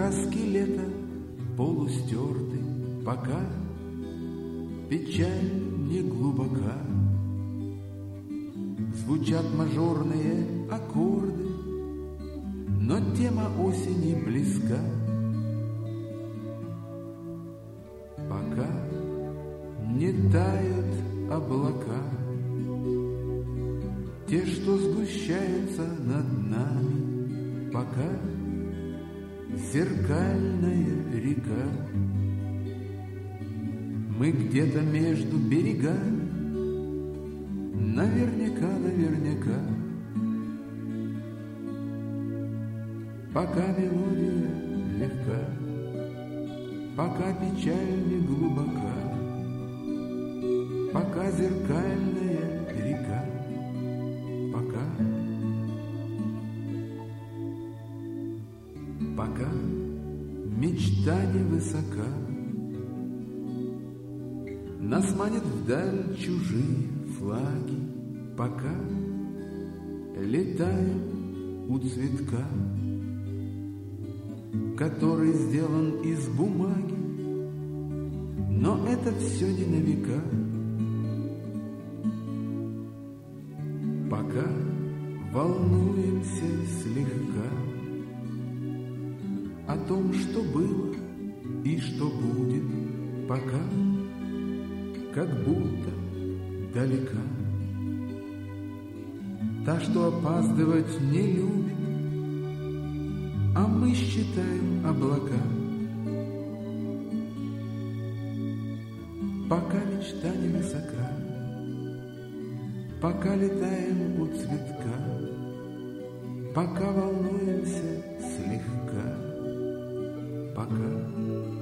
краски лета полустерты, пока печаль не глубока. Звучат мажорные аккорды, но тема осени близка. Пока не тают облака, те, что сгущаются над нами, пока зеркальная река. Мы где-то между берегами, наверняка, наверняка. Пока мелодия легка, пока печаль не глубока, пока зеркальная река, пока. Пока мечта невысока, нас манят вдаль чужие флаги, пока летаем у цветка, который сделан из бумаги, но это все не на века. Пока волнуемся слегка о том, что было и что будет, пока как будто далека. Та, что опаздывать не любит, а мы считаем облака. Пока мечта невысока, пока летаем у цветка, пока волнуемся слегка, пока.